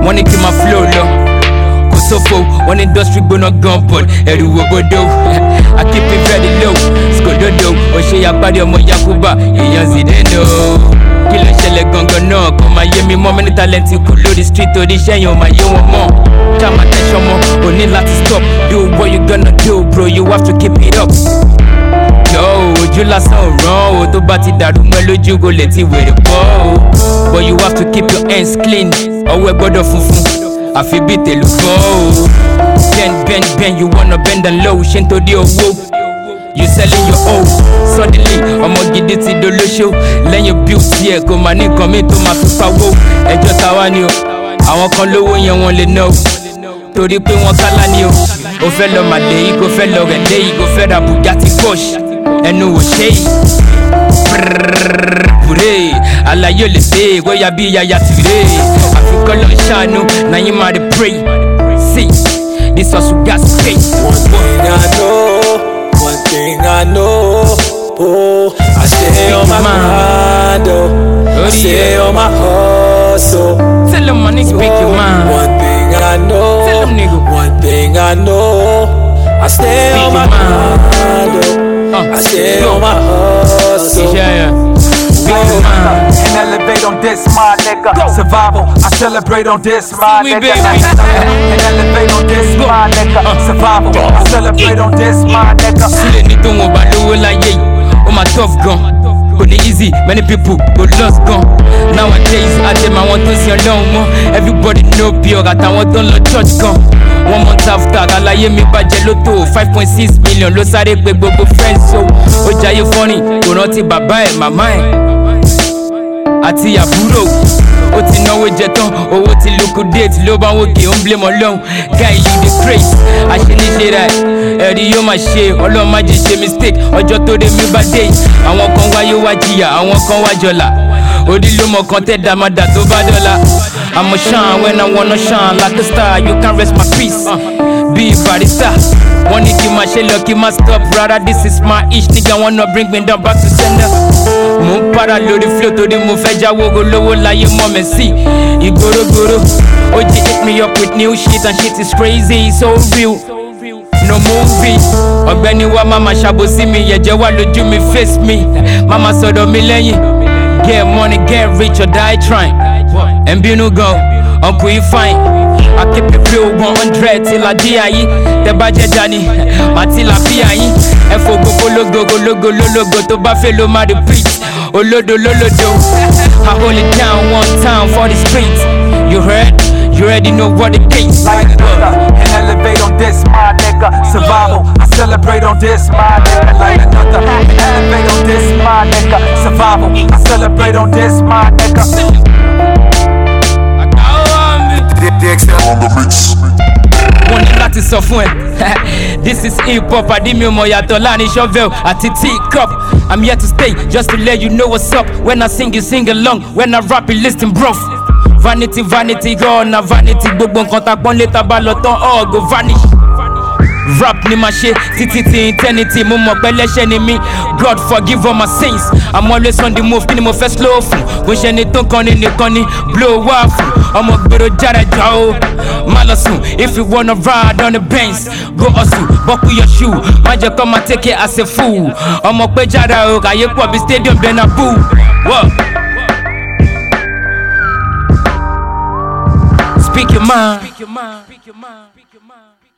wanna keep my flow low. Kosofo, one industry gonna gun but everywhere bodo. I keep it very low. Skododo, Oshe Yabadi Omo Yakuba, Eyanzi Deno. Kilo shele gongo no, come my yemi more many talents you could load the street to the shine on my yo more. Time attention more, only lot to stop. Do what you gonna do, bro, you have to keep it up. Yo, you last so wrong, to bati daru meloju go let it with the ball. But you have to keep your hands clean, or we bodo fufu. I feel beat the look go. Bend, you wanna bend and low, shinto the owo. You selling your own, suddenly I'ma get it to the show. Let your beauty here, come and come into my super woe. And just I want you, I want to low when you want to know. To the pay one calanio. O fellow my day, go fellow and day, go fellow Bugatti Porsche. And no shade. Pure, I like you to say, where you be, ya today. I feel call on Shano, now you might pray. See, this was who got space. One thing I know, oh, I stay on my mind, oh, I stay on my hustle. Tell them my nigga, speak your mind. One thing I know, tell them nigga. One thing I know, I stay on my mind, oh, I stay on my hustle. Yeah. And elevate on this, my nigga. Survival, I celebrate on this, my nigga. And elevate on this, my nigga. Survival, I celebrate on this, my nigga. Sile ni don't want to like ye. Oh my tough gun. Only easy, many people go lost gun. Nowadays, I tell my want to see alone more. Everybody know pure, I want to learn church gun. 1 month after, I like me by Geloto. 5.6 million, lo sare pe gbogbo friends so. Ojaye funny, go not see baba my mind. Àti àbúrò ó ti náwó jẹ tán owó ti liquidate ló bá wọ́n kì í ń blame Ọlọ́run guy you dey craze àṣeníṣe rẹ̀ ẹ̀rí yóò máa ṣe Ọlọ́run má jẹ́ ṣe mistake ọjọ́ tó dé mi bá dé àwọn kan wáyé wá jìyà àwọn kan wá jọlá odi ló mọ kan tẹ́ dàmádà tó bá dọ́là I'ma shine when I wanna shine like a star you can't rest my peace be barista wọ́n ní kí n máa ṣe lọ kí n máa stop rather this is my ish nigga wanna bring me down back to sender. Mo ń para lórí flow torí mo fẹ́ jáwó olówó láyé mọ́ mi sí ìgbórógbóró. OG hit me up with new shit and shit is crazy so real. No movie. Ọ̀gbẹ́ni wa máma ṣàbòsí mi yẹ̀jẹ̀ wà lójú mi face me. Máma sọ̀dọ̀ mi lẹ́yìn. Get money, get rich or die trying. And bínú gan, uncle you fine. I keep it real 100 till I die. Tẹ́ bá jẹ́ Dani, màá ti là bí àyín. Ẹ fò gbogbo lógo tó bá fẹ́ ló máa repeat. Olodo lolodo, I hold it down one time for the streets. You heard? You already know what it is. Like another, and elevate on this, my nigga. Survival, I celebrate on this, my nigga. Like another, and elevate on this, my nigga. Survival, I celebrate on this, my nigga. One láti sọ fún ẹ. This is hip hop, àdìmí ọmọ yàtọ̀ láàrin shovel àti teacup. I'm here to stay, just to let you know what's up. When I sing, you sing along. When I rap, you listen, bro. Vanity, vanity, girl, na vanity. Gbogbo nǹkan tá pọ́n létà bá lọ tán, all go vanish. Rap ni ma ṣe, títí ti eternity. Mo mọ̀ pé lẹ́ṣẹ̀ ni mí. God forgive all my sins. I'm always on the move, kí ni mo fẹ́ slow fún. Kò ṣe ni tó ń kọ́ni nìkan ni blow wá fún. Ọmọ gbèrò jára jà o. Má lọ sùn, if you wanna ride on the Benz, go hustle, buckle your shoe. Má jẹ́ kó máa take it as a fool. Ọmọ pé jára o, kàyé pọ̀ bí stadium Benabu. Speak your mind.